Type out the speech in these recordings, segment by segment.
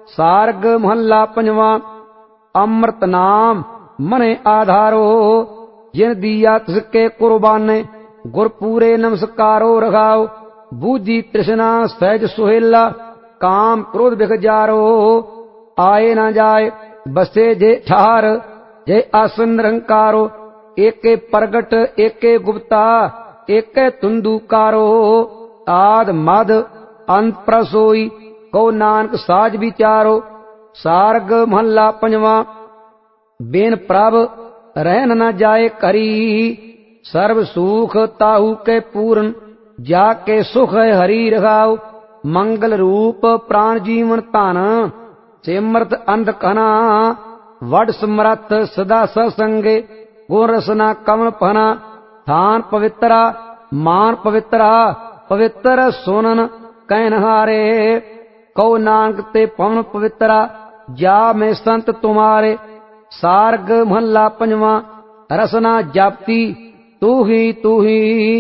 सार्ग महला पंजवा। अमृत नाम मने आधारो, जिन दिया तिसके कुर्बाने, गुर पूरे नमस्कारो रखाओ। बूझी तृष्णा सहज सुहेला, काम क्रोध बिख जारो। आए न जाए बसे जे ठार, जे आसन निरंकारो। एके प्रगट एके गुप्ता, एके तुंदुकारो। आद मद अंत प्रसोई, को नानक साज विचारो। सार्ग महला पंजवा। बेन प्रभ रहन न जाए करी, सर्व सुख ताहू के पूर्ण, जाके सुख है हरि रखाओ। मंगल रूप प्राण जीवन धन, सिमरत अंध कना। वड समरथ सदा सत्संगे, गुण रसना कमल पहना। थान पवित्रा मान पवित्रा, पवित्र सोनन कहनहारे। कौ नानक ते पवन पवित्रा, जा में संत तुम्हारे। सार्ग महला पंजवा। रसना जापती तू ही,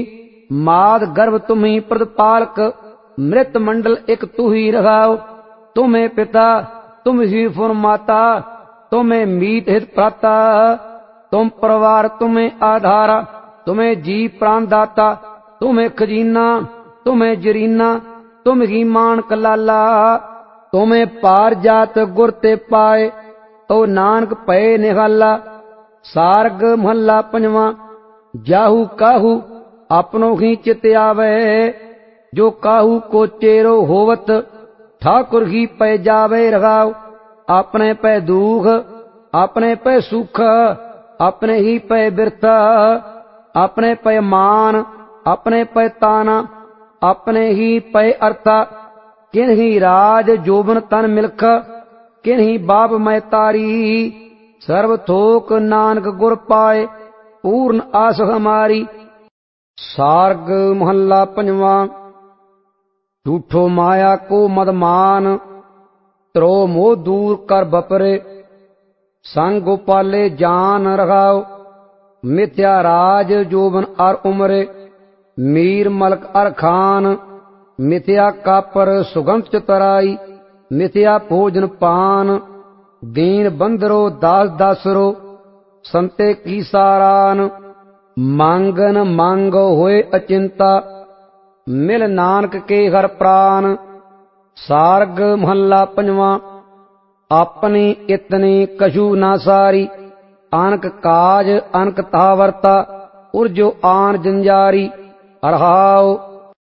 माद गर्भ तुम ही प्रतिपालक। मृत मंडल एक तू ही रखाओ। तुम्हें पिता तुम ही फुर माता, तुम्हें मीत हित प्राता। तुम परिवार तुम्हें आधारा, तुम्हें जी प्राण दाता। तुम्हें खजीना तुम्हें जरीना, तुम ही मान कलाला। तुम्हें पार जात गुर ते पाए, तो नानक पए निहाला। सार्ग महला पंजवा। जाहू काहू अपनो ही चित आवे, जो काहू को चेरो होवत, ठाकुर ही पै जावे रखाओ। अपने पै दुख अपने पै सुख, अपने ही पै बिरथ। अपने पै मान अपने पै ताना, अपने ही पै अर्था। किन ही राज जोबन तन मिलख, किन ही बाप मैं तारी। सर्व थोक नानक गुर पाए, पूर्ण आस हमारी। सार्ग महला पंजवा। झूठो माया को मदमान, त्रो मोह दूर कर बपरे। संग गोपाले जान रखाओ, मिथ्या राज जोबन अर उमरे। मीर मलक अर खान, मिथ्या कापर सुगंध चतराई। मिथ्या भोजन पान, दीन बंदरो दास दासरो। संते की सारान, मांगन मांगो होए अचिंता। मिल नानक के हर प्राण। सार्ग महला पंजवा। अपनी इतनी कछु ना सारी, अनक काज अनक तावर्ता। उर्जो आन जंजारी, अरहाओ